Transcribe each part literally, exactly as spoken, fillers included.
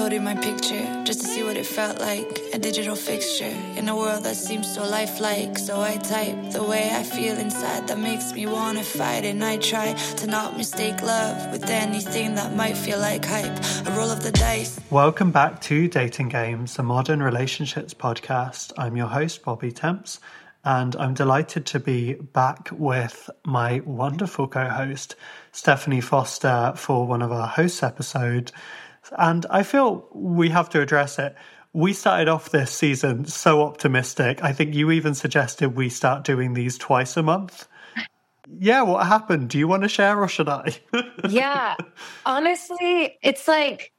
uploaded my picture just to see what it felt like, a digital fixture in a world that seems so lifelike. So I type the way I feel inside that makes me want to fight, and I try to not mistake love with anything that might feel like hype, a roll of the dice. Welcome back to Dating Games, a modern relationships podcast. I'm your host, Bobby Temps, and I'm delighted to be back with my wonderful co-host, Stephanie Foster, for one of our hosts episodes. And I feel we have to address it. We started off this season so optimistic. I think you even suggested we start doing these twice a month. Yeah, what happened? Do you want to share or should I? Yeah, honestly, it's like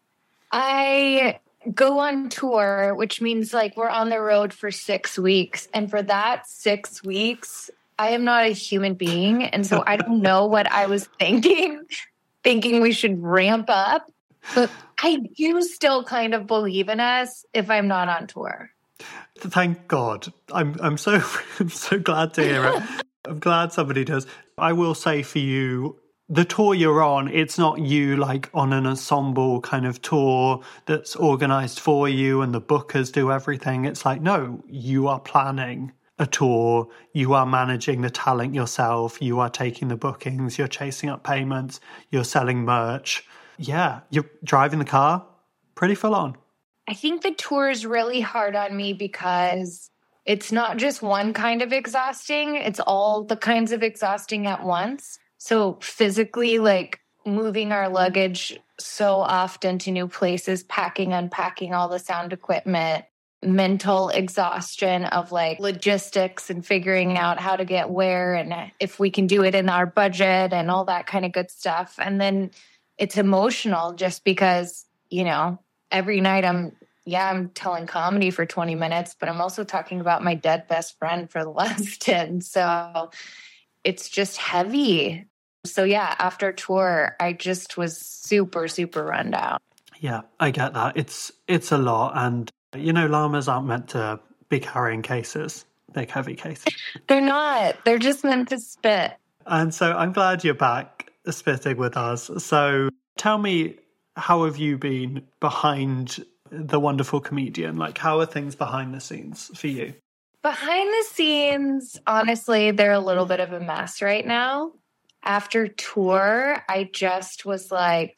I go on tour, which means like we're on the road for six weeks. And for that six weeks, I am not a human being. And so I don't know what I was thinking, thinking we should ramp up. But I do still kind of believe in us if I'm not on tour. Thank God. I'm I'm so I'm so glad to hear it. I'm glad somebody does. I will say for you, the tour you're on, it's not you like on an ensemble kind of tour that's organized for you and the bookers do everything. It's like, no, you are planning a tour, you are managing the talent yourself, you are taking the bookings, you're chasing up payments, you're selling merch. Yeah, you're driving the car, pretty full on. I think the tour is really hard on me because it's not just one kind of exhausting. It's all the kinds of exhausting at once. So physically, like moving our luggage so often to new places, packing, unpacking all the sound equipment, mental exhaustion of like logistics and figuring out how to get where and if we can do it in our budget and all that kind of good stuff. And then it's emotional just because, you know, every night I'm, yeah, I'm telling comedy for twenty minutes, but I'm also talking about my dead best friend for the last ten. So it's just heavy. So yeah, after tour, I just was super, super run down. Yeah, I get that. It's, it's a lot. And, you know, llamas aren't meant to be carrying cases, big, heavy cases. They're not. They're just meant to spit. And so I'm glad you're back spitting with us. So tell me, how have you been behind the wonderful comedian? Like, how are things behind the scenes for you? Behind the scenes, honestly, they're a little bit of a mess right now. After tour, I just was like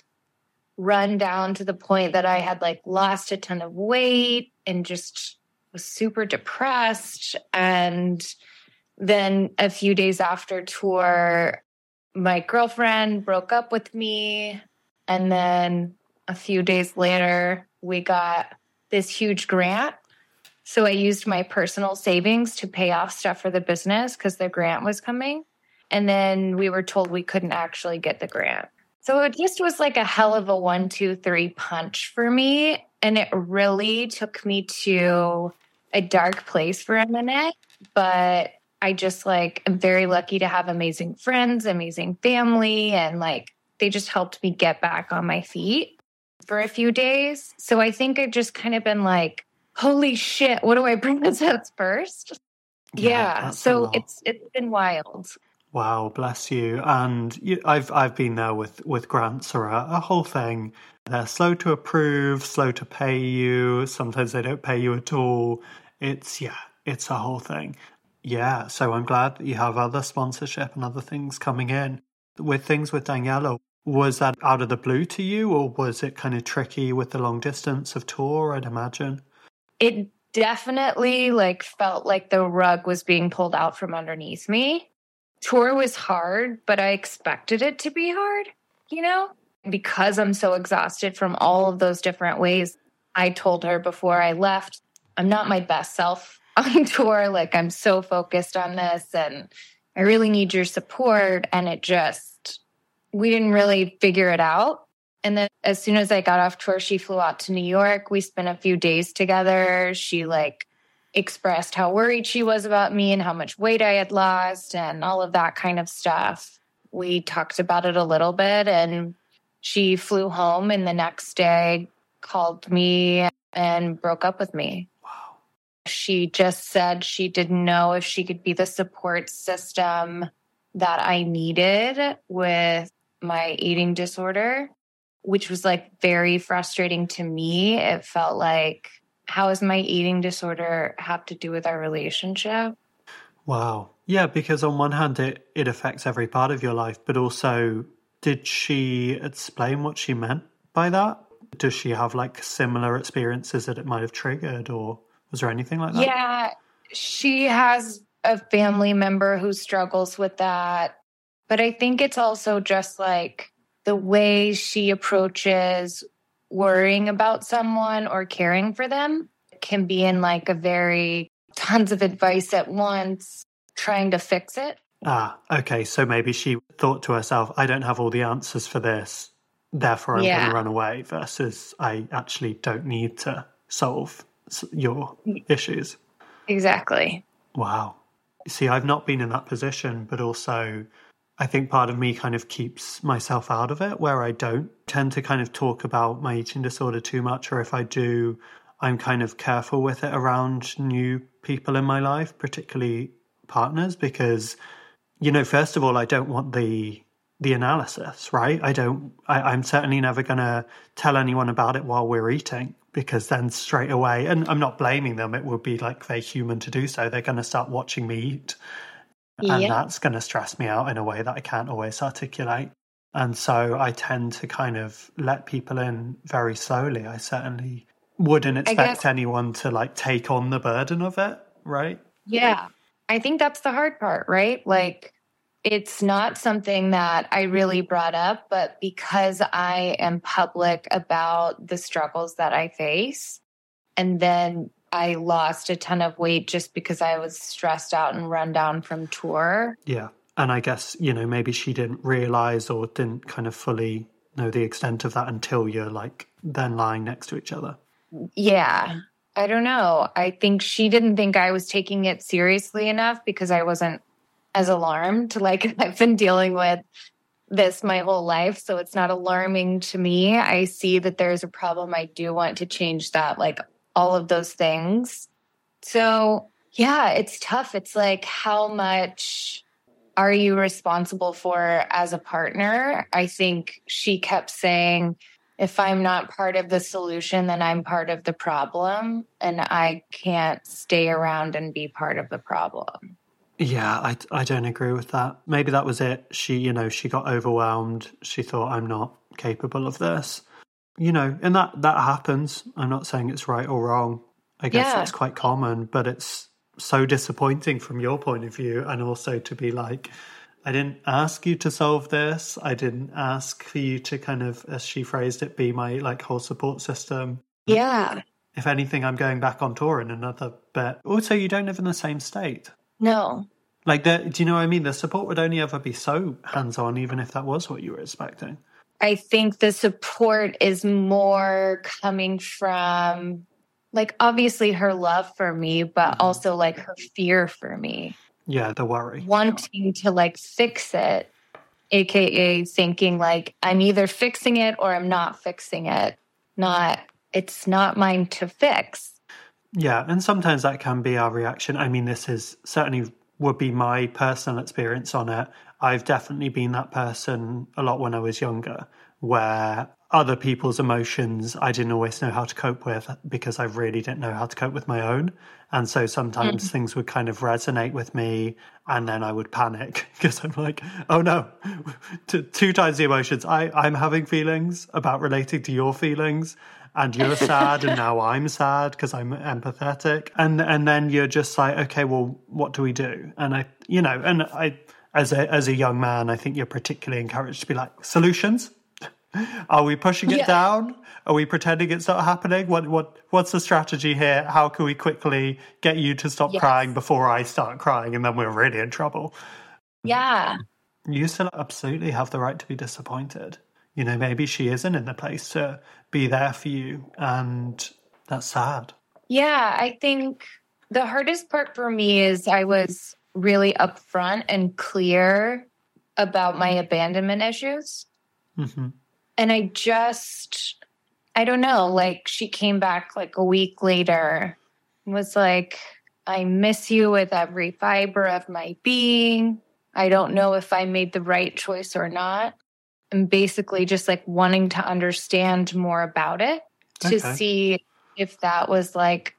run down to the point that I had like lost a ton of weight and just was super depressed. And then a few days after tour, my girlfriend broke up with me. And then a few days later, we got this huge grant. So I used my personal savings to pay off stuff for the business because the grant was coming. And then we were told we couldn't actually get the grant. So it just was like a hell of a one, two, three punch for me. And it really took me to a dark place for a minute. But I just like am very lucky to have amazing friends, amazing family, and like they just helped me get back on my feet for a few days. So I think I've just kind of been like, holy shit, what do I bring this up first? Yeah, yeah so it's it's been wild. Wow, bless you. And you, I've I've been there with with grants or a, a whole thing. They're slow to approve, slow to pay you. Sometimes they don't pay you at all. It's yeah, it's a whole thing. Yeah, so I'm glad that you have other sponsorship and other things coming in. With things with Daniela, was that out of the blue to you, or was it kind of tricky with the long distance of tour, I'd imagine? It definitely like felt like the rug was being pulled out from underneath me. Tour was hard, but I expected it to be hard, you know? Because I'm so exhausted from all of those different ways. I told her before I left, I'm not my best self on tour. Like, I'm so focused on this and I really need your support. And it just, we didn't really figure it out. And then as soon as I got off tour, she flew out to New York. We spent a few days together. She like expressed how worried she was about me and how much weight I had lost and all of that kind of stuff. We talked about it a little bit and she flew home and the next day called me and broke up with me. Wow. She just said she didn't know if she could be the support system that I needed with my eating disorder. which was like very frustrating to me. It felt like, how does my eating disorder have to do with our relationship? Wow. Yeah, because on one hand, it, it affects every part of your life, but also, did she explain what she meant by that? Does she have like similar experiences that it might have triggered, or was there anything like that? Yeah, she has a family member who struggles with that. But I think it's also just like the way she approaches worrying about someone or caring for them can be in like a very tons of advice at once, trying to fix it. Ah, okay. So maybe she thought to herself, I don't have all the answers for this, therefore I'm Yeah. going to run away, versus I actually don't need to solve your issues. Exactly. Wow. See, I've not been in that position, but also I think part of me kind of keeps myself out of it, where I don't tend to kind of talk about my eating disorder too much, or if I do, I'm kind of careful with it around new people in my life, particularly partners, because, you know, first of all, I don't want the the analysis, right? I don't, I, I'm certainly never going to tell anyone about it while we're eating, because then straight away, and I'm not blaming them, it would be like very human to do so. They're going to start watching me eat. And Yeah. that's going to stress me out in a way that I can't always articulate. And so I tend to kind of let people in very slowly. I certainly wouldn't expect guess- anyone to like take on the burden of it, right? Yeah. I think that's the hard part, right? Like, it's not something that I really brought up, but because I am public about the struggles that I face, and then I lost a ton of weight just because I was stressed out and run down from tour. Yeah. And I guess, you know, maybe she didn't realize or didn't kind of fully know the extent of that until you're like then lying next to each other. Yeah. I don't know. I think she didn't think I was taking it seriously enough because I wasn't as alarmed. Like, I've been dealing with this my whole life, so it's not alarming to me. I see that there's a problem. I do want to change that, like all of those things. So, yeah, it's tough. It's like, how much are you responsible for as a partner? I think she kept saying, if I'm not part of the solution, then I'm part of the problem, and I can't stay around and be part of the problem. Yeah, I, I don't agree with that. Maybe that was it. She, you know, she got overwhelmed. She thought, I'm not capable of this. You know, and that, that happens. I'm not saying it's right or wrong. I guess Yeah. it's quite common, but it's so disappointing from your point of view. And also to be like, I didn't ask you to solve this. I didn't ask for you to kind of, as she phrased it, be my like whole support system. Yeah. If anything, I'm going back on tour in another bit. Also, you don't live in the same state. No. Like, the, do you know what I mean? The support would only ever be so hands-on, even if that was what you were expecting. I think the support is more coming from, like, obviously her love for me, but also like her fear for me. Yeah, the worry. Wanting to like fix it, A K A thinking like, I'm either fixing it or I'm not fixing it. Not, it's not mine to fix. Yeah, and sometimes that can be our reaction. I mean, this is certainly would be my personal experience on it. I've definitely been that person a lot when I was younger, where other people's emotions I didn't always know how to cope with because I really didn't know how to cope with my own. And so sometimes mm. things would kind of resonate with me, and then I would panic because I'm like, oh no, T- two times the emotions. I, I'm having feelings about relating to your feelings. And you're sad, and now I'm sad because I'm empathetic. And and then you're just like, okay, well, what do we do? And I, you know, and I, as a as a young man, I think you're particularly encouraged to be like, solutions? Are we pushing it yeah. down? Are we pretending it's not happening? What what what's the strategy here? How can we quickly get you to stop yes. crying before I start crying, and then we're really in trouble? Yeah. You still absolutely have the right to be disappointed. You know, maybe she isn't in the place to be there for you, and that's sad. Yeah, I think the hardest part for me is I was really upfront and clear about my abandonment issues. Mm-hmm. And I just, I don't know, like she came back like a week later and was like, I miss you with every fiber of my being. I don't know if I made the right choice or not. am basically just like wanting to understand more about it to Okay. see if that was like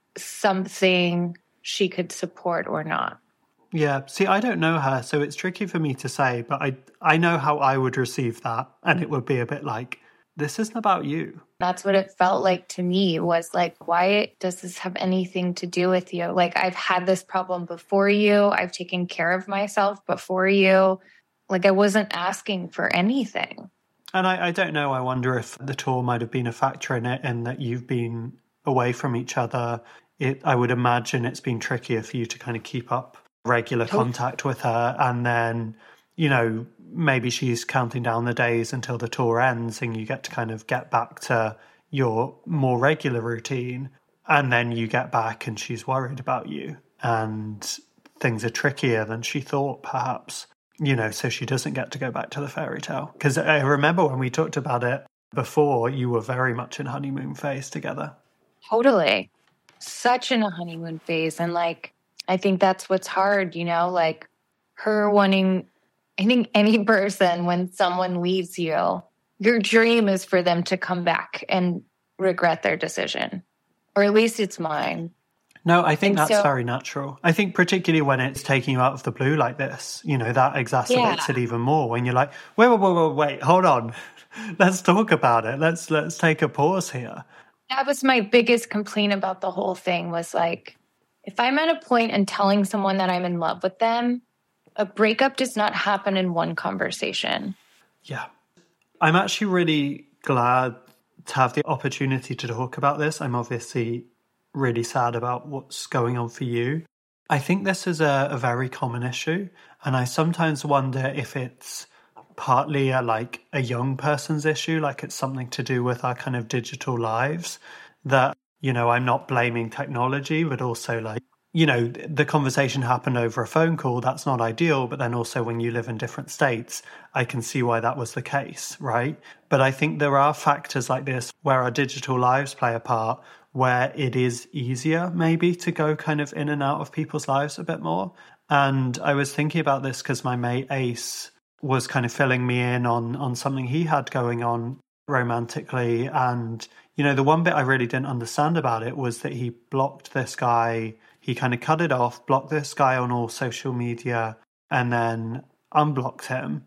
something she could support or not. Yeah. See, I don't know her, so it's tricky for me to say, but I I know how I would receive that. And it would be a bit like, this isn't about you. That's what it felt like to me, was like, why does this have anything to do with you? Like, I've had this problem before you. I've taken care of myself before you. Like, I wasn't asking for anything. And I, I don't know. I wonder if the tour might have been a factor in it, and that you've been away from each other. It, I would imagine it's been trickier for you to kind of keep up regular contact with her. And then, you know, maybe she's counting down the days until the tour ends and you get to kind of get back to your more regular routine. And then you get back and she's worried about you and things are trickier than she thought, perhaps, you know, so she doesn't get to go back to the fairy tale. Because I remember when we talked about it before, you were very much in honeymoon phase together. Totally. Such in a honeymoon phase. And like, I think that's what's hard, you know, like her wanting, I think any person, when someone leaves you, your dream is for them to come back and regret their decision. Or at least it's mine. No, I think And that's so- very natural. I think particularly when it's taking you out of the blue like this, you know, that exacerbates Yeah. it even more when you're like, wait, wait, wait, wait, wait, hold on. Let's talk about it. Let's let's take a pause here. That was my biggest complaint about the whole thing, was like, if I'm at a point in telling someone that I'm in love with them, a breakup does not happen in one conversation. Yeah. I'm actually really glad to have the opportunity to talk about this. I'm obviously really sad about what's going on for you. I think this is a, a very common issue, and I sometimes wonder if it's partly a, like a young person's issue, like it's something to do with our kind of digital lives, that, you know, I'm not blaming technology, but also like, you know, the conversation happened over a phone call. That's not ideal. But then also when you live in different states, I can see why that was the case, right? But I think there are factors like this where our digital lives play a part, where it is easier maybe to go kind of in and out of people's lives a bit more. And I was thinking about this because my mate Ace was kind of filling me in on on something he had going on romantically. And, you know, the one bit I really didn't understand about it was that he blocked this guy. He kind of cut it off, blocked this guy on all social media, and then unblocked him.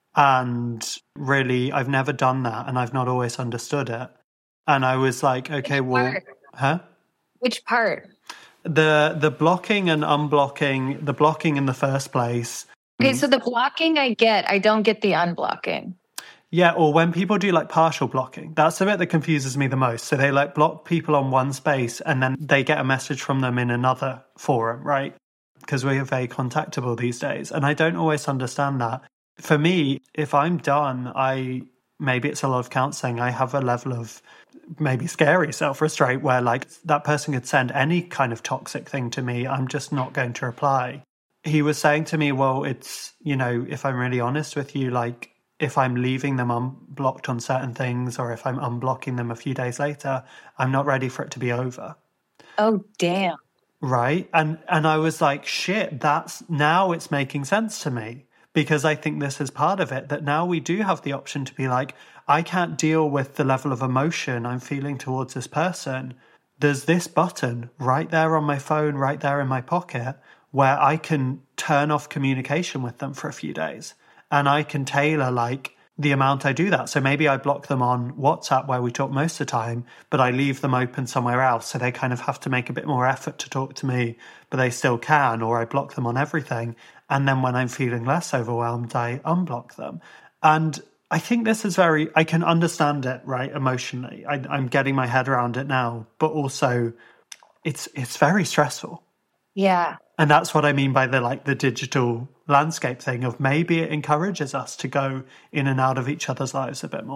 And really, I've never done that, and I've not always understood it. And I was like, okay, Which well, part? huh? Which part? The the blocking and unblocking, the blocking in the first place. Okay, so the blocking I get, I don't get the unblocking. Yeah, or when people do like partial blocking, that's the bit that confuses me the most. So they like block people on one space and then they get a message from them in another forum, right? Because we are very contactable these days. And I don't always understand that. For me, if I'm done, I maybe it's a lot of counseling. I have a level of maybe scary self-restraint where like that person could send any kind of toxic thing to me. I'm just not going to reply. He was saying to me, well, it's, you know, if I'm really honest with you, like, if I'm leaving them unblocked on certain things or if I'm unblocking them a few days later, I'm not ready for it to be over. Oh, damn. Right? And and I was like, shit, that's now it's making sense to me, because I think this is part of it, that now we do have the option to be like, I can't deal with the level of emotion I'm feeling towards this person. There's this button right there on my phone, right there in my pocket, where I can turn off communication with them for a few days. And I can tailor like the amount I do that. So maybe I block them on WhatsApp where we talk most of the time, but I leave them open somewhere else. So they kind of have to make a bit more effort to talk to me, but they still can, or I block them on everything. And then when I'm feeling less overwhelmed, I unblock them. And I think this is very, I can understand it, right, emotionally. I, I'm getting my head around it now, but also it's it's very stressful. Yeah. And that's what I mean by the like the digital landscape thing of maybe it encourages us to go in and out of each other's lives a bit more.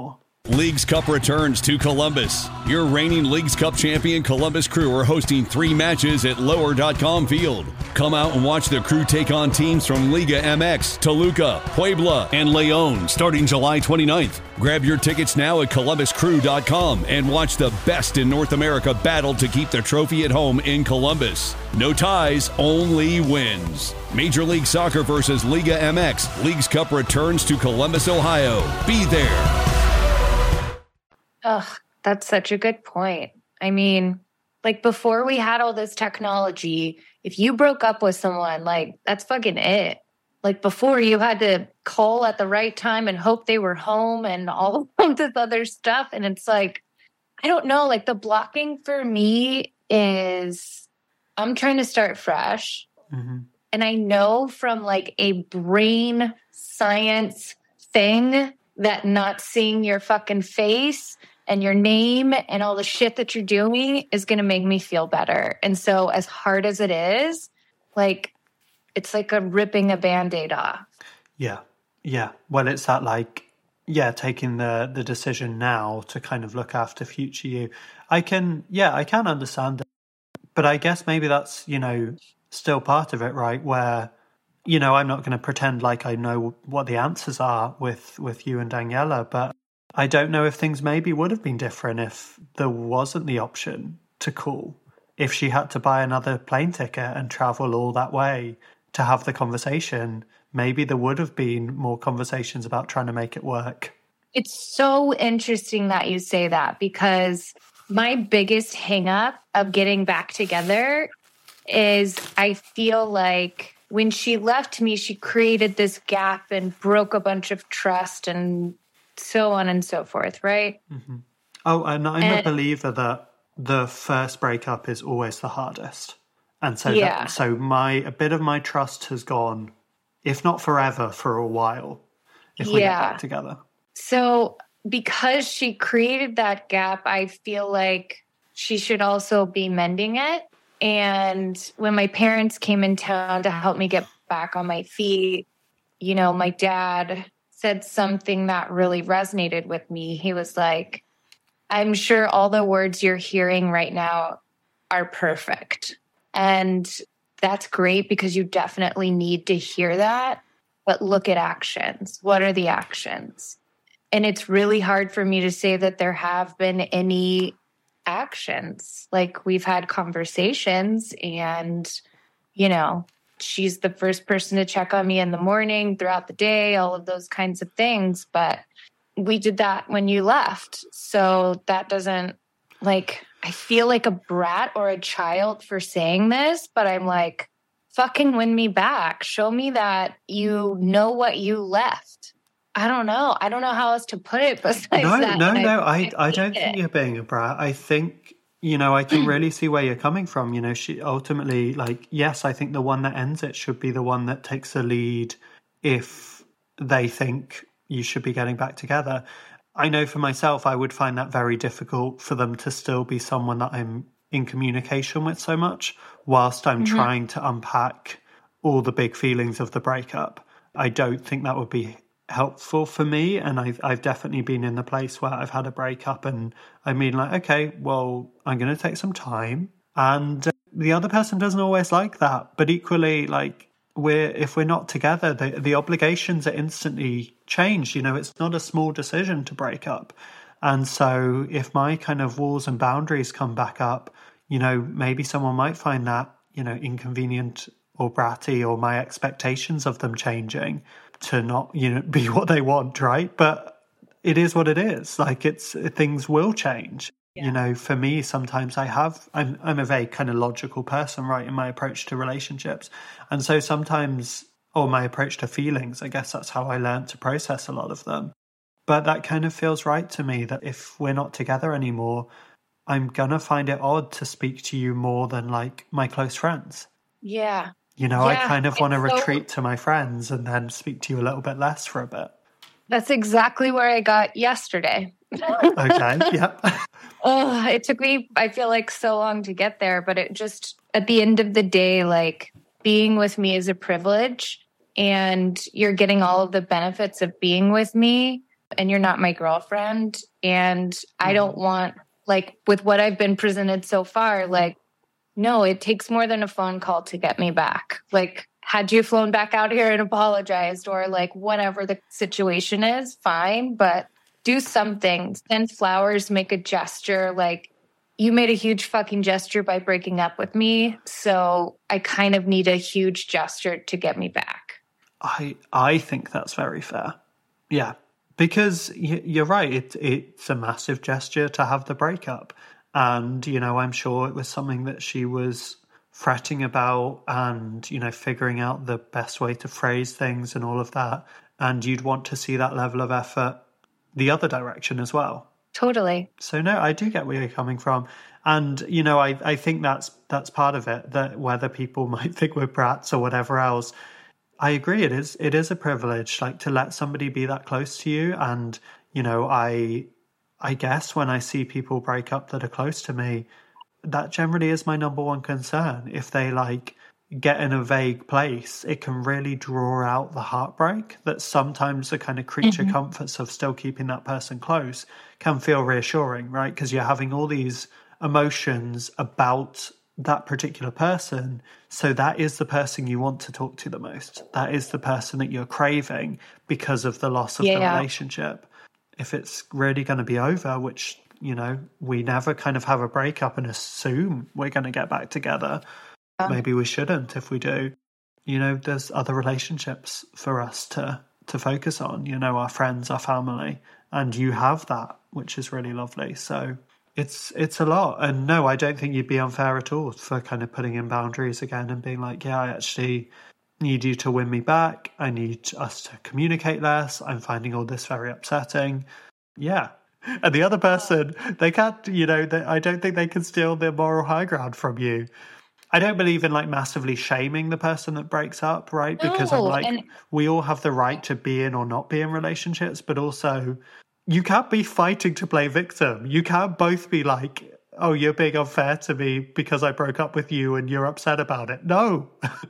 Leagues Cup returns to Columbus. Your reigning Leagues Cup champion Columbus Crew are hosting three matches at lower dot com Field. Come out and watch the Crew take on teams from Liga M X, Toluca, Puebla, and León starting July twenty-ninth. Grab your tickets now at columbus crew dot com and watch the best in North America battle to keep the trophy at home in Columbus. No ties, only wins. Major League Soccer versus Liga M X. Leagues Cup returns to Columbus, Ohio. Be there. Ugh, that's such a good point. I mean, like before we had all this technology, if you broke up with someone, like that's fucking it. Like before you had to call at the right time and hope they were home and all of this other stuff. And it's like, I don't know, like the blocking for me is I'm trying to start fresh. Mm-hmm. And I know from like a brain science thing that not seeing your fucking face and your name and all the shit that you're doing is going to make me feel better. And so as hard as it is, like, it's like a ripping a Band-Aid off. Yeah. Yeah. Well, it's that like, yeah, taking the, the decision now to kind of look after future you. I can, yeah, I can understand it. But I guess maybe that's, you know, still part of it, right? Where, you know, I'm not going to pretend like I know what the answers are with, with you and Daniela, but I don't know if things maybe would have been different if there wasn't the option to call. If she had to buy another plane ticket and travel all that way to have the conversation, maybe there would have been more conversations about trying to make it work. It's so interesting that you say that, because my biggest hang up of getting back together is I feel like when she left me, she created this gap and broke a bunch of trust and so on and so forth, right? Mm-hmm. Oh, and I'm and, a believer that the first breakup is always the hardest. And so, yeah. that, so my a bit of my trust has gone, if not forever, for a while, if we yeah. get back together. So because she created that gap, I feel like she should also be mending it. And when my parents came in town to help me get back on my feet, you know, my dad said something that really resonated with me. He was like, I'm sure all the words you're hearing right now are perfect. And that's great because you definitely need to hear that. But look at actions. What are the actions? And it's really hard for me to say that there have been any actions. Like we've had conversations and, you know, she's the first person to check on me in the morning, throughout the day, all of those kinds of things. But we did that when you left. So that doesn't, like, I feel like a brat or a child for saying this, but I'm like, fucking win me back. Show me that you know what you left. I don't know. I don't know how else to put it besides no, that. No, no, no. I, I, I don't think you're being a brat. I think, you know, I can really see where you're coming from. You know, she ultimately, like, yes, I think the one that ends it should be the one that takes the lead if they think you should be getting back together. I know for myself, I would find that very difficult for them to still be someone that I'm in communication with so much whilst I'm mm-hmm. trying to unpack all the big feelings of the breakup. I don't think that would be helpful for me. And I've, I've definitely been in the place where I've had a breakup and I mean like, okay, well, I'm going to take some time. And uh, the other person doesn't always like that. But equally, like, we're if we're not together, the, the obligations are instantly changed. You know, it's not a small decision to break up. And so if my kind of walls and boundaries come back up, you know, maybe someone might find that, you know, inconvenient or bratty, or my expectations of them changing to not, you know, be what they want, right? But it is what it is. Like, it's things will change. Yeah. You know, for me, sometimes I have, I'm, I'm a very kind of logical person, right, in my approach to relationships. And so sometimes, or my approach to feelings, I guess that's how I learned to process a lot of them. But that kind of feels right to me, that if we're not together anymore, I'm going to find it odd to speak to you more than like my close friends. Yeah. You know, yeah. I kind of want to so- retreat to my friends and then speak to you a little bit less for a bit. That's exactly where I got yesterday. Okay, yep. Oh, it took me, I feel like, so long to get there, but it just, at the end of the day, like, being with me is a privilege, and you're getting all of the benefits of being with me. and you're not my girlfriend. And I don't want, like, with what I've been presented so far, like, no, it takes more than a phone call to get me back. Like, had you flown back out here and apologized or like whatever the situation is, fine, but do something. Send flowers, make a gesture. Like, you made a huge fucking gesture by breaking up with me. So I kind of need a huge gesture to get me back. I I think that's very fair. Yeah, because you're right. It, it's a massive gesture to have the breakup. And, you know, I'm sure it was something that she was fretting about and, you know, figuring out the best way to phrase things and all of that. And you'd want to see that level of effort the other direction as well. Totally. So, no, I do get where you're coming from. And, you know, I, I think that's that's part of it, that whether people might think we're brats or whatever else, I agree. It is it is a privilege, like, to let somebody be that close to you. And, you know, I... I guess when I see people break up that are close to me, that generally is my number one concern. If they like get in a vague place, it can really draw out the heartbreak that sometimes the kind of creature mm-hmm. comforts of still keeping that person close can feel reassuring, right? Because you're having all these emotions about that particular person. So that is the person you want to talk to the most. That is the person that you're craving because of the loss of yeah. the relationship. If it's really going to be over, which, you know, we never kind of have a breakup and assume we're going to get back together. Yeah. Maybe we shouldn't if we do. You know, there's other relationships for us to, to focus on, you know, our friends, our family. And you have that, which is really lovely. So it's it's a lot. And no, I don't think you'd be unfair at all for kind of putting in boundaries again and being like, yeah, I actually need you to win me back. I need us to communicate less. I'm finding all this very upsetting. Yeah. And the other person, they can't, you know, they, I don't think they can steal their moral high ground from you. I don't believe in like massively shaming the person that breaks up, right? Because no, I'm like, and we all have the right to be in or not be in relationships, but also you can't be fighting to play victim. You can't both be like, oh, you're being unfair to me because I broke up with you and you're upset about it. No.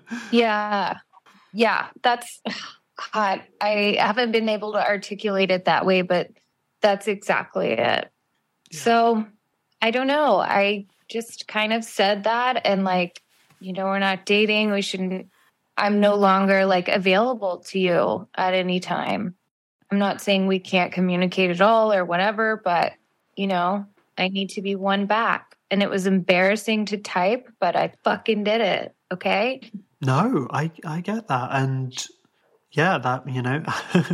Yeah. Yeah. That's, God, I haven't been able to articulate it that way, but that's exactly it. Yeah. So I don't know. I just kind of said that and like, you know, we're not dating. We shouldn't, I'm no longer like available to you at any time. I'm not saying we can't communicate at all or whatever, but you know, I need to be won back. And it was embarrassing to type, but I fucking did it. Okay. No, I, I get that. And yeah, that, you know,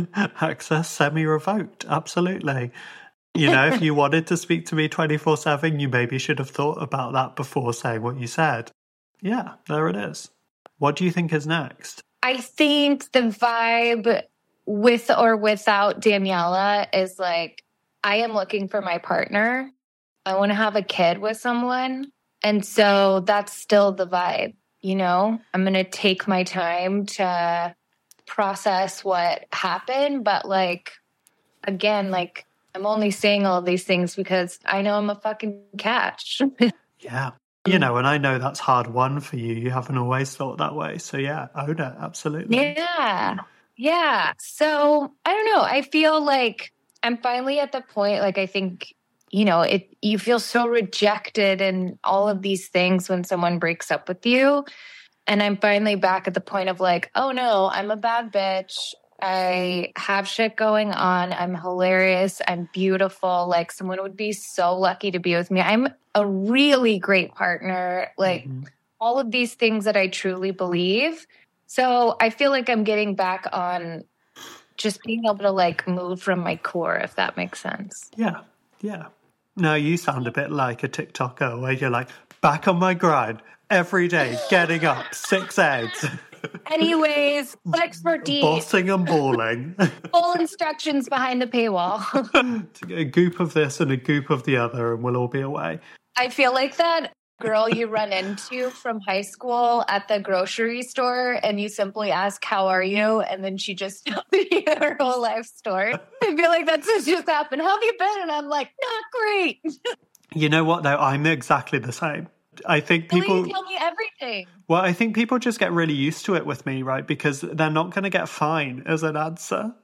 access semi-revoked. Absolutely. You know, if you wanted to speak to me twenty-four seven, you maybe should have thought about that before saying what you said. Yeah, there it is. What do you think is next? I think the vibe with or without Daniela is like, I am looking for my partner. I want to have a kid with someone. And so that's still the vibe, you know? I'm going to take my time to process what happened. But like, again, like I'm only saying all of these things because I know I'm a fucking catch. Yeah. You know, and I know that's hard won for you. You haven't always thought that way. So yeah, own it. Absolutely. Yeah. Yeah. So I don't know. I feel like I'm finally at the point, like, I think, you know, it, you feel so rejected and all of these things when someone breaks up with you. And I'm finally back at the point of like, oh no, I'm a bad bitch. I have shit going on. I'm hilarious. I'm beautiful. Like someone would be so lucky to be with me. I'm a really great partner. Like mm-hmm. all of these things that I truly believe. So I feel like I'm getting back on just being able to like move from my core, if that makes sense. Yeah. Yeah. No, you sound a bit like a TikToker where you're like, back on my grind every day, getting up, six eggs. Anyways, expertise. Bossing and balling. Full instructions behind the paywall. A goop of this and a goop of the other and we'll all be away. I feel like that girl you run into from high school at the grocery store and you simply ask, how are you? And then she just tells you her whole life story. I feel like that's what just happened. How have you been? And I'm like, not great. You know what, though? I'm exactly the same. I think people really tell me everything. Well, I think people just get really used to it with me, right? Because they're not going to get fine as an answer.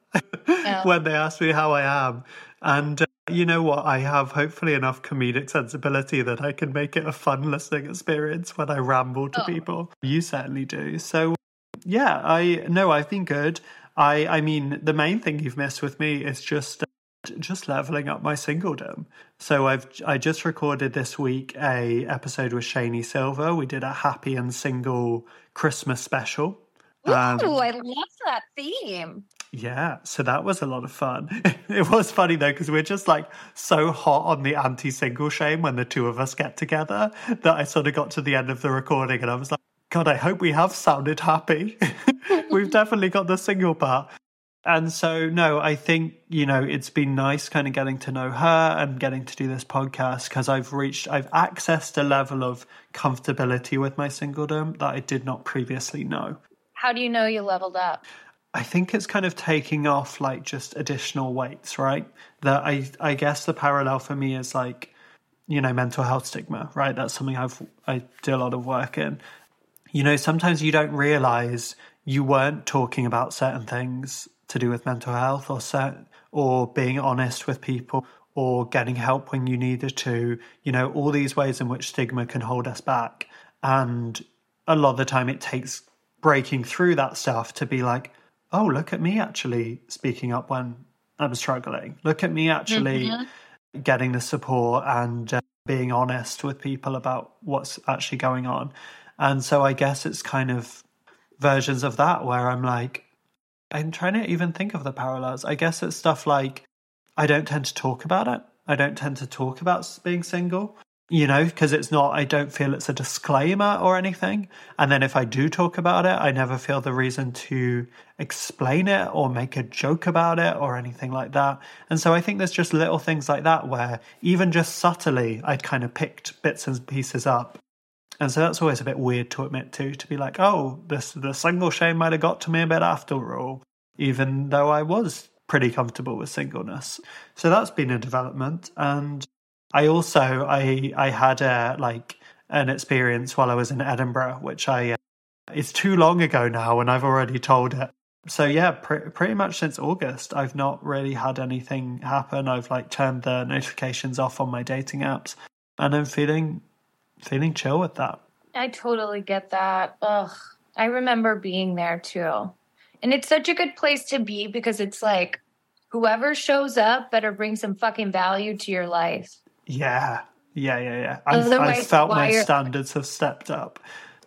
Yeah. when they ask me how I am. And uh, you know what? I have hopefully enough comedic sensibility that I can make it a fun listening experience when I ramble to Oh. people. You certainly do. So yeah, I no, I've been good. I I mean, the main thing you've missed with me is just uh, just leveling up my singledom. So I've I just recorded this week a episode with Shani Silver. We did a happy and single Christmas special. Ooh, Um, I love that theme. Yeah, so that was a lot of fun. It was funny though, because we're just like so hot on the anti-single shame when the two of us get together that I sort of got to the end of the recording and I was like, God, I hope we have sounded happy. We've definitely got the single part. And so, no, I think, you know, it's been nice kind of getting to know her and getting to do this podcast because I've reached, I've accessed a level of comfortability with my singledom that I did not previously know. How do you know you leveled up? I think it's kind of taking off like just additional weights, right? That I I guess the parallel for me is like, you know, mental health stigma, right? That's something I've I do a lot of work in. You know, sometimes you don't realize you weren't talking about certain things to do with mental health or certain, or being honest with people or getting help when you needed to, you know, all these ways in which stigma can hold us back. And a lot of the time it takes breaking through that stuff to be like, oh, look at me actually speaking up when I'm struggling. Look at me actually mm-hmm. getting the support and uh, being honest with people about what's actually going on. And so I guess it's kind of versions of that where I'm like, I'm trying to even think of the parallels. I guess it's stuff like I don't tend to talk about it. I don't tend to talk about being single. You know, because it's not, I don't feel it's a disclaimer or anything. And then if I do talk about it, I never feel the reason to explain it or make a joke about it or anything like that. And so I think there's just little things like that where even just subtly, I'd kind of picked bits and pieces up. And so that's always a bit weird to admit to, to be like, oh, this the single shame might have got to me a bit after all, even though I was pretty comfortable with singleness. So that's been a development. And I also, I I had a, like an experience while I was in Edinburgh, which I, uh, it's too long ago now and I've already told it. So yeah, pr- pretty much since August, I've not really had anything happen. I've like turned the notifications off on my dating apps and I'm feeling, feeling chill with that. I totally get that. Ugh, I remember being there too. And it's such a good place to be because it's like, whoever shows up better bring some fucking value to your life. Yeah, yeah, yeah, yeah. I've, I've felt my standards have stepped up.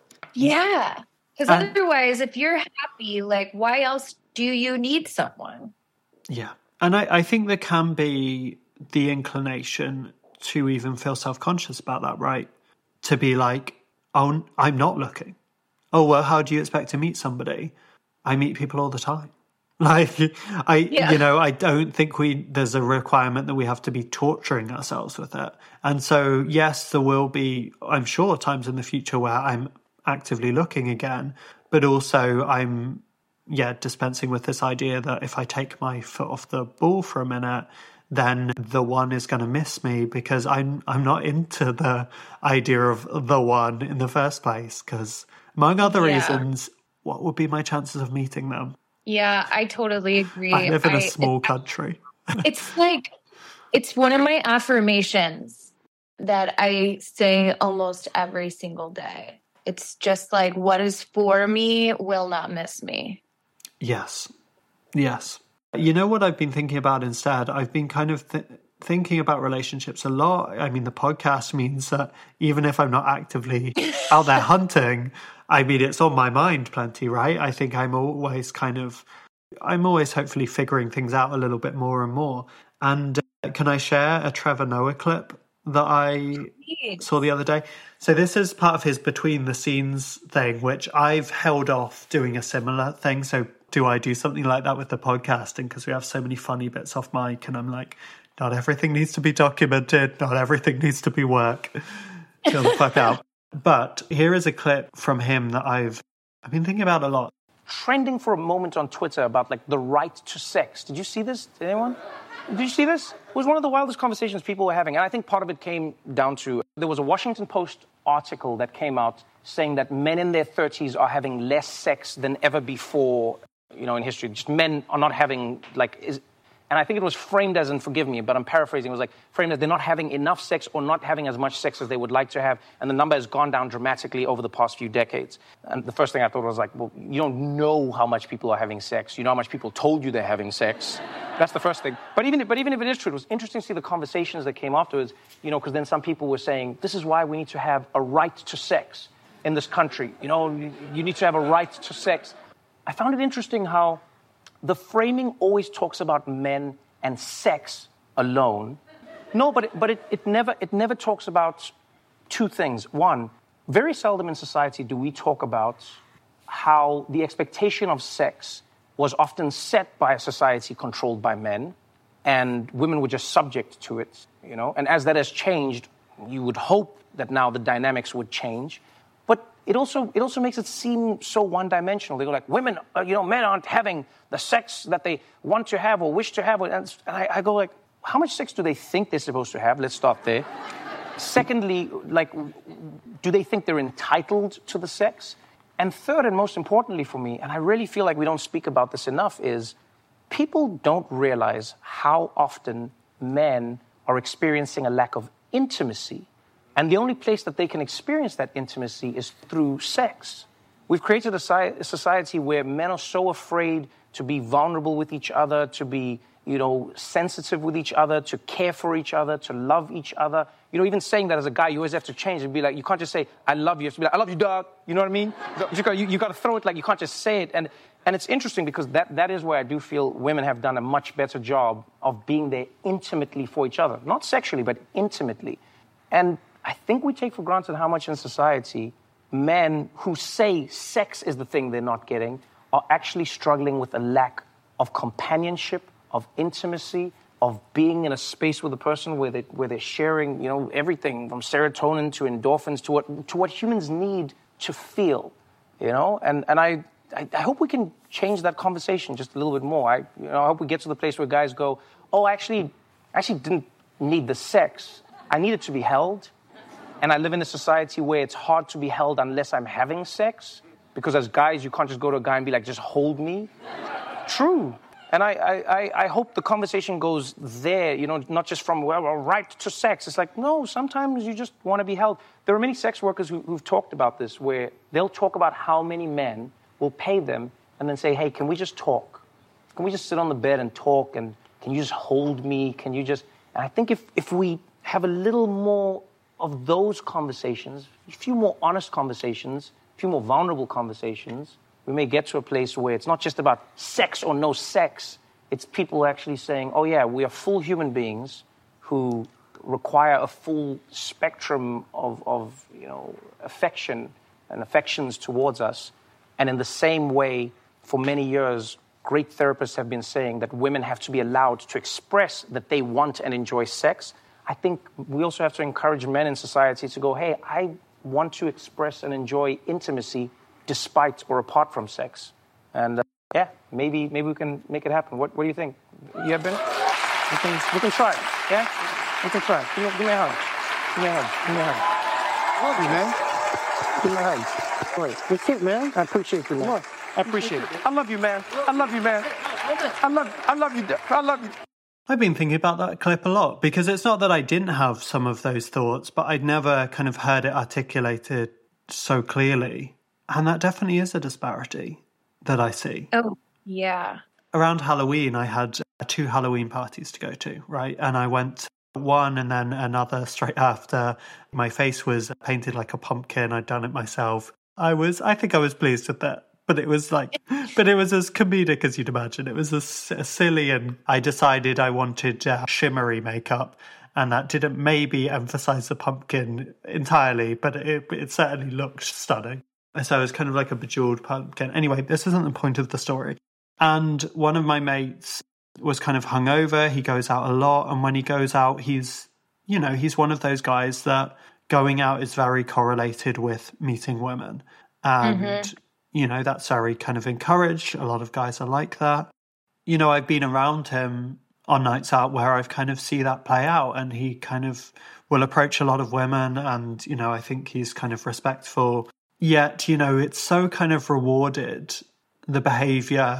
Yeah, because otherwise, if you're happy, like, why else do you need someone? Yeah, and I, I think there can be the inclination to even feel self-conscious about that, right? To be like, oh, I'm not looking. Oh, well, how do you expect to meet somebody? I meet people all the time. Like, I, yeah. you know, I don't think we, there's a requirement that we have to be torturing ourselves with it. And so, yes, there will be, I'm sure, times in the future where I'm actively looking again, but also I'm, yeah, dispensing with this idea that if I take my foot off the ball for a minute, then the one is going to miss me because I'm, I'm not into the idea of the one in the first place. Because among other yeah. reasons, what would be my chances of meeting them? Yeah, I totally agree. I live in a I, small it, country. It's like, it's one of my affirmations that I say almost every single day. It's just like, what is for me will not miss me. Yes. Yes. You know what I've been thinking about instead? I've been kind of th- thinking about relationships a lot. I mean, the podcast means that even if I'm not actively out there hunting, I mean, it's on my mind plenty, right? I think I'm always kind of, I'm always hopefully figuring things out a little bit more and more. And uh, can I share a Trevor Noah clip that I Please. saw the other day? So this is part of his between the scenes thing, which I've held off doing a similar thing. So do I do something like that with the podcasting? Because we have so many funny bits off mic and I'm like, not everything needs to be documented. Not everything needs to be work. Chill the fuck out. But here is a clip from him that I've I've been thinking about a lot. Trending for a moment on Twitter about like the right to sex. Did you see this? Did anyone? Did you see this? It was one of the wildest conversations people were having. And I think part of it came down to, there was a Washington Post article that came out saying that men in their thirties are having less sex than ever before you know, in history. Just men are not having, like, is, and I think it was framed as, and forgive me, but I'm paraphrasing, it was like framed as they're not having enough sex or not having as much sex as they would like to have, and the number has gone down dramatically over the past few decades. And the first thing I thought was like, well, you don't know how much people are having sex. You know how much people told you they're having sex. That's the first thing. But even, but even if it is true, it was interesting to see the conversations that came afterwards, you know, because then some people were saying, this is why we need to have a right to sex in this country. You know, you, you need to have a right to sex. I found it interesting how the framing always talks about men and sex alone. No, but it, but it, it never it never talks about two things. One, very seldom in society do we talk about how the expectation of sex was often set by a society controlled by men, and women were just subject to it. You know, and as that has changed, you would hope that now the dynamics would change. But it also it also makes it seem so one-dimensional. They go like, women, uh, you know, men aren't having the sex that they want to have or wish to have. And I, I go like, how much sex do they think they're supposed to have? Let's start there. Secondly, like, do they think they're entitled to the sex? And third, and most importantly for me, and I really feel like we don't speak about this enough, is people don't realize how often men are experiencing a lack of intimacy. And the only place that they can experience that intimacy is through sex. We've created a society where men are so afraid to be vulnerable with each other, to be, you know, sensitive with each other, to care for each other, to love each other. You know, even saying that as a guy, you always have to change and be like, you can't just say, I love you. You have to be like, I love you, dog. You know what I mean? You got, you, you got to throw it like you can't just say it. And and it's interesting because that, that is where I do feel women have done a much better job of being there intimately for each other. Not sexually, but intimately. And I think we take for granted how much in society men who say sex is the thing they're not getting are actually struggling with a lack of companionship, of intimacy, of being in a space with a person where they where they're sharing, you know, everything from serotonin to endorphins to what to what humans need to feel, you know. And and I, I I hope we can change that conversation just a little bit more. I you know I hope we get to the place where guys go, oh, actually, I actually didn't need the sex. I needed to be held. And I live in a society where it's hard to be held unless I'm having sex. Because as guys, you can't just go to a guy and be like, just hold me. True. And I, I, I hope the conversation goes there, you know, not just from, well, right to sex. It's like, no, sometimes you just want to be held. There are many sex workers who, who've talked about this, where they'll talk about how many men will pay them and then say, hey, can we just talk? Can we just sit on the bed and talk? And can you just hold me? Can you just... And I think if, if we have a little more of those conversations, a few more honest conversations, a few more vulnerable conversations, we may get to a place where it's not just about sex or no sex. It's people actually saying, oh, yeah, we are full human beings who require a full spectrum of, of you know, affection and affections towards us. And in the same way, for many years, great therapists have been saying that women have to be allowed to express that they want and enjoy sex. I think we also have to encourage men in society to go, hey, I want to express and enjoy intimacy despite or apart from sex. And uh, yeah, maybe maybe we can make it happen. What what do you think? You have been? We can, we can try it, yeah? We can try it. Give me, give me a hug. Give me a hug. Give me a hug. Love you, man. Give me a hug. Great. You're cute, man. I appreciate you, man. I appreciate it. I love you, man. I love you, man. I love, I love you. I love you. I've been thinking about that clip a lot because it's not that I didn't have some of those thoughts, but I'd never kind of heard it articulated so clearly. And that definitely is a disparity that I see. Oh, yeah. Around Halloween, I had two Halloween parties to go to, right? And I went one and then another straight after. My face was painted like a pumpkin. I'd done it myself. I was, I think I was pleased with that. But it was like, but it was as comedic as you'd imagine. It was as, as silly, and I decided I wanted uh, shimmery makeup, and that didn't maybe emphasize the pumpkin entirely, but it, it certainly looked stunning. So it was kind of like a bejeweled pumpkin. Anyway, this isn't the point of the story. And one of my mates was kind of hungover. He goes out a lot, and when he goes out, he's, you know, he's one of those guys that going out is very correlated with meeting women, and. Mm-hmm. You know, that's very kind of encouraged. A lot of guys are like that. You know, I've been around him on nights out where I've kind of see that play out, and he kind of will approach a lot of women, and, you know, I think he's kind of respectful. Yet, you know, it's so kind of rewarded, the behaviour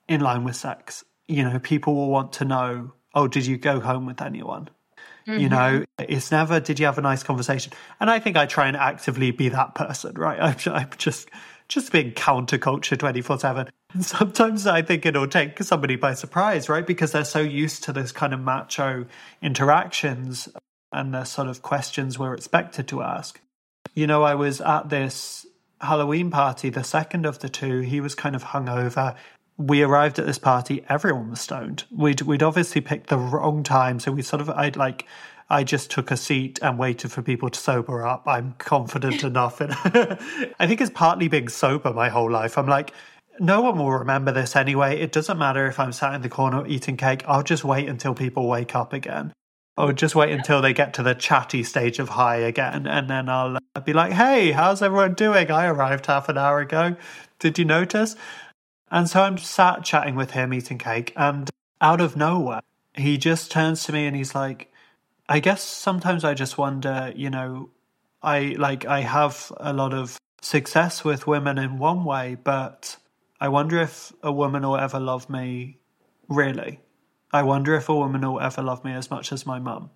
in line with sex. You know, people will want to know, oh, did you go home with anyone? Mm-hmm. You know, it's never, did you have a nice conversation? And I think I try and actively be that person, right? I'm, I'm just just being counterculture twenty-four seven. And sometimes I think it'll take somebody by surprise, right? Because they're so used to this kind of macho interactions and the sort of questions we're expected to ask. You know, I was at this Halloween party, the second of the two. He was kind of hungover. We arrived at this party, everyone was stoned. We'd we'd obviously picked the wrong time, so we sort of, I'd like, I just took a seat and waited for people to sober up. I'm confident enough. And I think it's partly being sober my whole life. I'm like, no one will remember this anyway. It doesn't matter if I'm sat in the corner eating cake. I'll just wait until people wake up again. Or just wait until they get to the chatty stage of high again. And then I'll be like, hey, how's everyone doing? I arrived half an hour ago. Did you notice? And so I'm sat chatting with him, eating cake, and out of nowhere, he just turns to me and he's like, I guess sometimes I just wonder, you know, I like I have a lot of success with women in one way, but I wonder if a woman will ever love me really. I wonder if a woman will ever love me as much as my mum.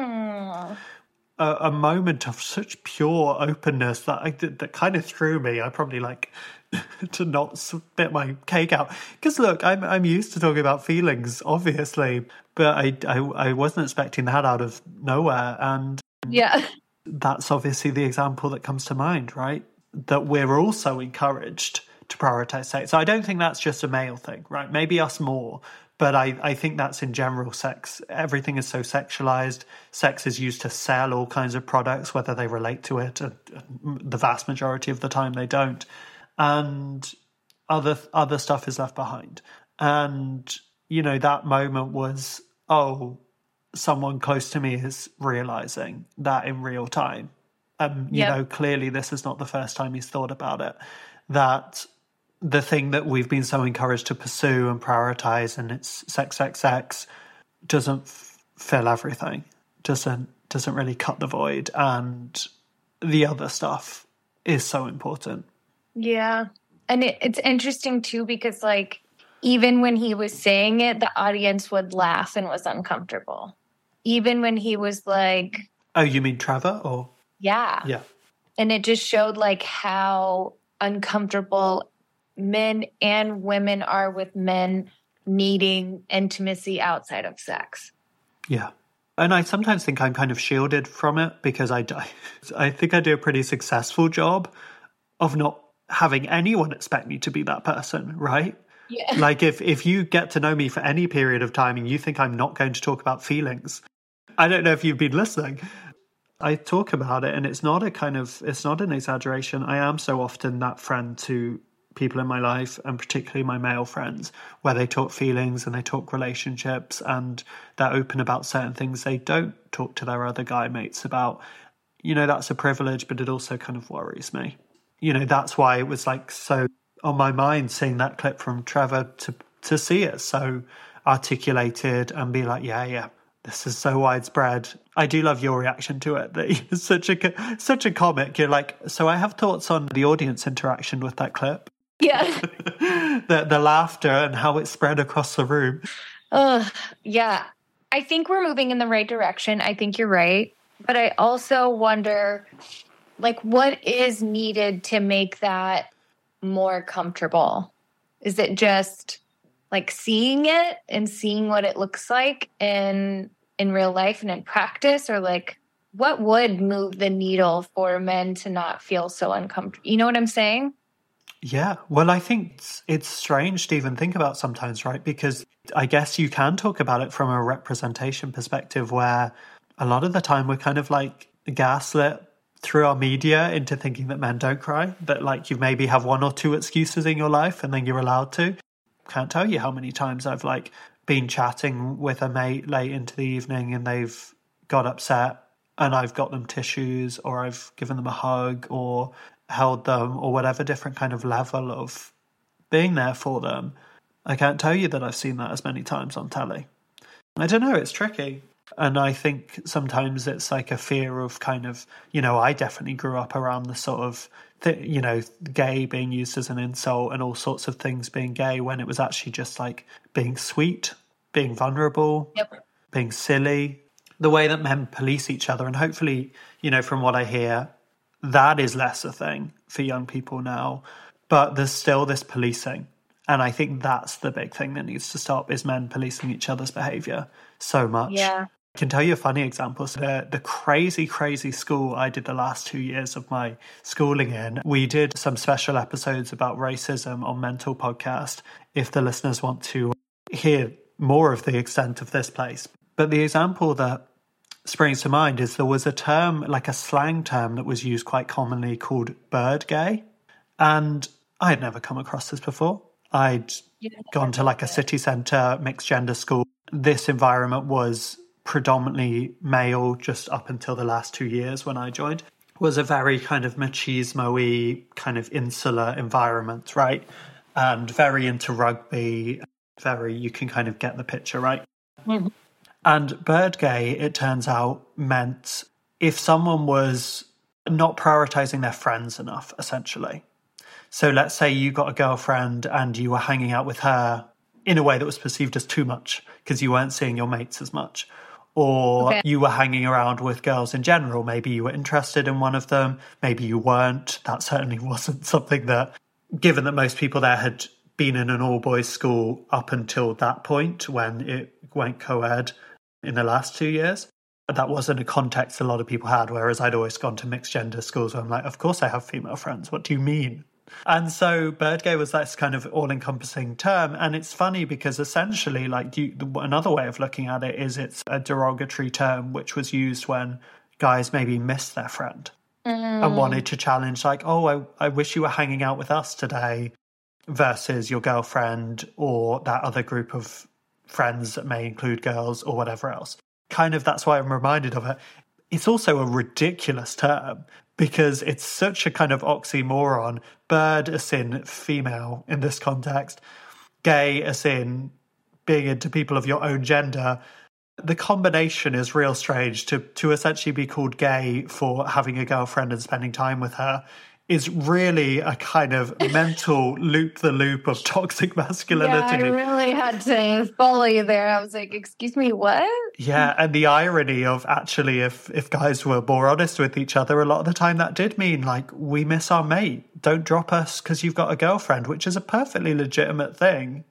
A, a moment of such pure openness that I, that kind of threw me. I probably like to not spit my cake out. Because look, I'm I'm used to talking about feelings, obviously, but I, I, I wasn't expecting that out of nowhere. And yeah, that's obviously the example that comes to mind, right? That we're also encouraged to prioritize sex. So I don't think that's just a male thing, right? Maybe us more. But I, I think that's in general sex. Everything is so sexualized. Sex is used to sell all kinds of products, whether they relate to it. And the vast majority of the time they don't. And other other stuff is left behind. And, you know, that moment was, oh, someone close to me is realizing that in real time. Um, you yep. know, clearly this is not the first time he's thought about it. That the thing that we've been so encouraged to pursue and prioritize, and it's sex, sex, sex, doesn't f- fill everything, doesn't doesn't really cut the void, and the other stuff is so important. Yeah, and it, it's interesting too because, like, even when he was saying it, the audience would laugh and was uncomfortable. Even when he was like, "Oh, you mean Trevor?" Or yeah, yeah, and it just showed like how uncomfortable men and women are with men needing intimacy outside of sex. Yeah. And I sometimes think I'm kind of shielded from it because I, I think I do a pretty successful job of not having anyone expect me to be that person, right? Yeah. Like if, if you get to know me for any period of time and you think I'm not going to talk about feelings, I don't know if you've been listening. I talk about it and it's not a kind of, it's not an exaggeration. I am so often that friend to people in my life, and particularly my male friends, where they talk feelings and they talk relationships and they're open about certain things they don't talk to their other guy mates about. You know, that's a privilege, but it also kind of worries me. You know, that's why it was like so on my mind seeing that clip from Trevor to to see it so articulated and be like, yeah, yeah, this is so widespread. I do love your reaction to it. That you're such a such a comic. You're like, so I have thoughts on the audience interaction with that clip. Yeah. the the laughter and how it spread across the room. Uh, yeah. I think we're moving in the right direction. I think you're right. But I also wonder, like, what is needed to make that more comfortable? Is it just, like, seeing it and seeing what it looks like in in real life and in practice? Or, like, what would move the needle for men to not feel so uncomfortable? You know what I'm saying? Yeah, well, I think it's, it's strange to even think about sometimes, right? Because I guess you can talk about it from a representation perspective where a lot of the time we're kind of like gaslit through our media into thinking that men don't cry, that like you maybe have one or two excuses in your life and then you're allowed to. Can't tell you how many times I've like been chatting with a mate late into the evening and they've got upset and I've got them tissues or I've given them a hug or held them or whatever different kind of level of being there for them. I can't tell you that I've seen that as many times on telly. I don't know, it's tricky. And I think sometimes it's like a fear of kind of, you know, I definitely grew up around the sort of th- you know, gay being used as an insult and all sorts of things being gay when it was actually just like being sweet, being vulnerable, Yep. being silly. The way that men police each other, and hopefully, you know, from what I hear, that is less a thing for young people now. But there's still this policing. And I think that's the big thing that needs to stop, is men policing each other's behaviour so much. Yeah. I can tell you a funny example. So the, the crazy, crazy school I did the last two years of my schooling in, we did some special episodes about racism on Mental Podcast, if the listeners want to hear more of the extent of this place. But the example that springs to mind is there was a term, like a slang term that was used quite commonly called bird gay. And I had never come across this before. I'd gone to like a city centre mixed gender school. This environment was predominantly male just up until the last two years when I joined. It was a very kind of machismo-y, kind of insular environment, right? And very into rugby, very, you can kind of get the picture, right? Mm-hmm. And bird gay, it turns out, meant if someone was not prioritising their friends enough, essentially. So let's say you got a girlfriend and you were hanging out with her in a way that was perceived as too much because you weren't seeing your mates as much. Or okay. you were hanging around with girls in general. Maybe you were interested in one of them. Maybe you weren't. That certainly wasn't something that, given that most people there had been in an all-boys school up until that point when it went co-ed in the last two years, that wasn't a context a lot of people had, whereas I'd always gone to mixed gender schools where I'm like, of course I have female friends. What do you mean? And so bird gay was this kind of all-encompassing term. And it's funny because essentially, like you, another way of looking at it is it's a derogatory term which was used when guys maybe missed their friend mm. and wanted to challenge, like, oh, I, I wish you were hanging out with us today, versus your girlfriend or that other group of friends that may include girls or whatever else. Kind of, that's why I'm reminded of it. It's also a ridiculous term because it's such a kind of oxymoron. Bird as in female in this context, gay as in being into people of your own gender. The combination is real strange. To, to essentially be called gay for having a girlfriend and spending time with her is really a kind of mental loop-the-loop of toxic masculinity. Yeah, I really had to follow you there. I was like, excuse me, what? Yeah, and the irony of actually if, if guys were more honest with each other, a lot of the time that did mean, like, we miss our mate. Don't drop us because you've got a girlfriend, which is a perfectly legitimate thing.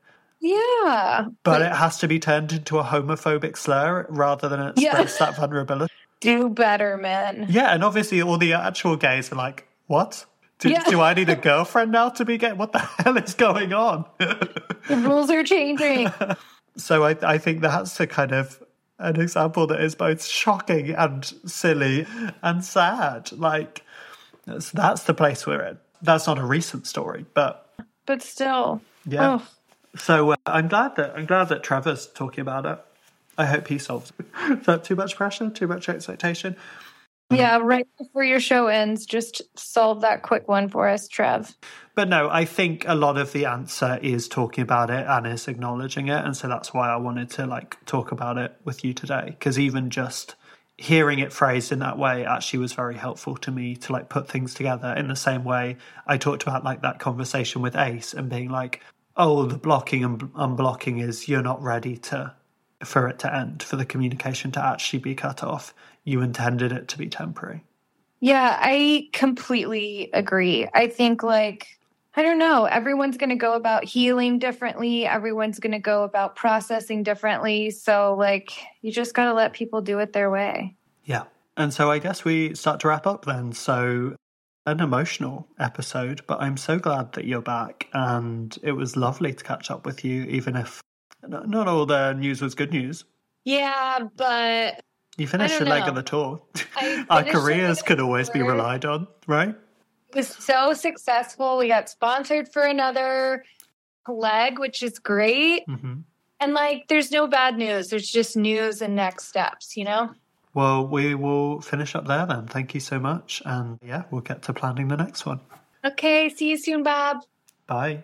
Yeah. But it has to be turned into a homophobic slur rather than express yeah. that vulnerability. Do better, man. Yeah, and obviously all the actual gays are like, what? Do, yeah. do I need a girlfriend now to be gay? What the hell is going on? The rules are changing. So I, I think that's a kind of an example that is both shocking and silly and sad. Like, that's, that's the place we're in. That's not a recent story, but... But still. Yeah. Oh. So uh, I'm glad that I'm glad that Trevor's talking about it. I hope he solves it. Is that too much pressure? Too much expectation? Yeah, right before your show ends, just solve that quick one for us, Trev. But no, I think a lot of the answer is talking about it and is acknowledging it. And so that's why I wanted to like talk about it with you today. Because even just hearing it phrased in that way actually was very helpful to me to like put things together in the same way I talked about like that conversation with Ace and being like, oh, the blocking and unblocking is you're not ready to for it to end, for the communication to actually be cut off. You intended it to be temporary. Yeah, I completely agree. I think, like, I don't know, everyone's going to go about healing differently. Everyone's going to go about processing differently. So, like, you just got to let people do it their way. Yeah. And so I guess we start to wrap up then. So an emotional episode, but I'm so glad that you're back. And it was lovely to catch up with you, even if not all the news was good news. Yeah, but... You finished your leg of the tour. Our careers could always be relied on, right? It was so successful. We got sponsored for another leg, which is great. Mm-hmm. And, like, there's no bad news. There's just news and next steps, you know? Well, we will finish up there then. Thank you so much. And, yeah, we'll get to planning the next one. Okay, see you soon, Bob. Bye.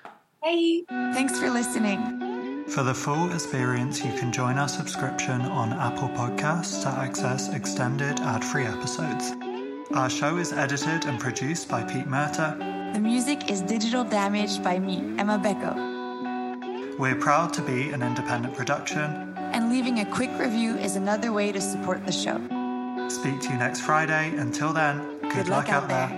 Bye. Thanks for listening. For the full experience, you can join our subscription on Apple Podcasts to access extended ad-free episodes. Our show is edited and produced by Pete Murta. The music is Digital Damage by me, Emma Becco. We're proud to be an independent production. And leaving a quick review is another way to support the show. Speak to you next Friday. Until then, good, Good luck, luck out out there. there.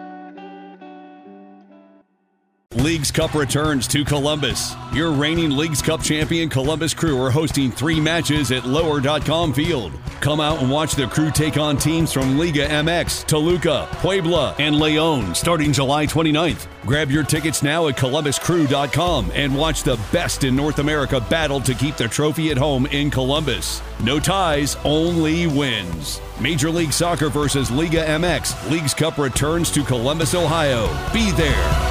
Leagues Cup returns to Columbus. Your reigning Leagues Cup champion Columbus Crew are hosting three matches at lower dot com Field. Come out and watch the Crew take on teams from Liga M X, Toluca, Puebla, and León starting July twenty-ninth. Grab your tickets now at columbus crew dot com and watch the best in North America battle to keep the trophy at home in Columbus. No ties, only wins. Major League Soccer versus Liga M X. Leagues Cup returns to Columbus, Ohio. Be there.